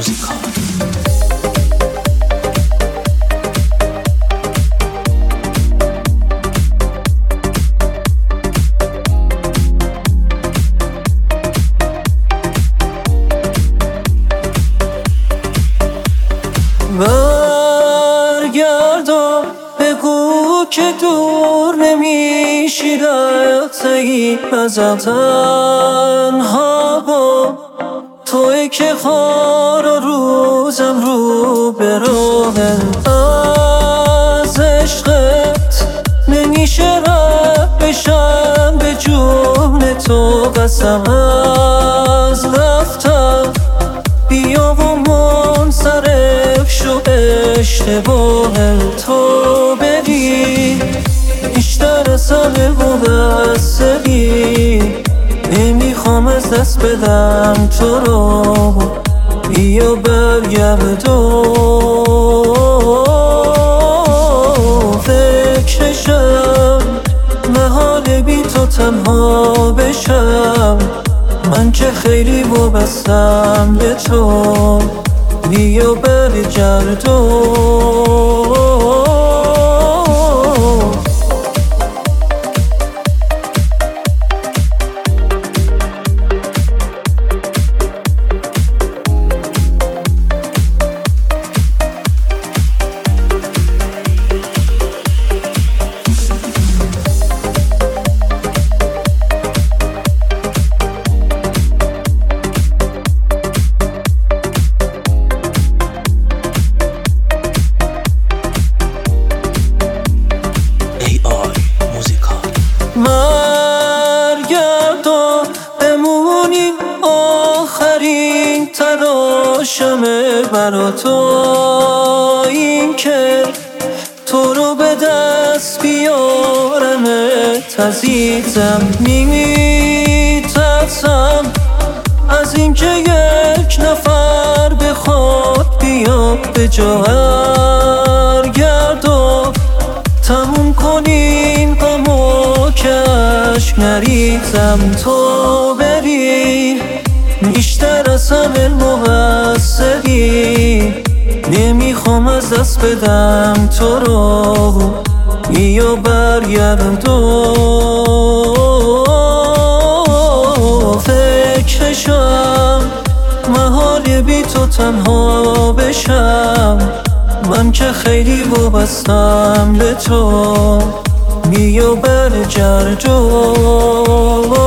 موزیکال. برگردم بگو که دور نمیشی رفتی ازم، تنها با توی که خار و روزم رو به راه از عشقت نمیشه رد بشم، به جون تو قسم از رفتم بیا و منصرف شو، اشتباه تو بری بیشتر از همه مقصری، نمیخوام از دست بدم تو رو، بیا برگردو فکرشم محال بی تو تنها بشم، من که خیلی وابستم به تو، بیا برگردو بمونیم آخرین تلاشمه برا تو، این که تو رو به دست بیارمت عزیزم، میترسم از این که یک نفر بخواد بیاد به جا گردو تموم کنین غمو که عشق نریزم، تو بری بیشتر از همه مقصری، نمیخوام از دست بدم تو رو، بیا برگردو فکرشم محال بی تو تنها بشم، من که خیلی وابستم به تو، بیا برگردو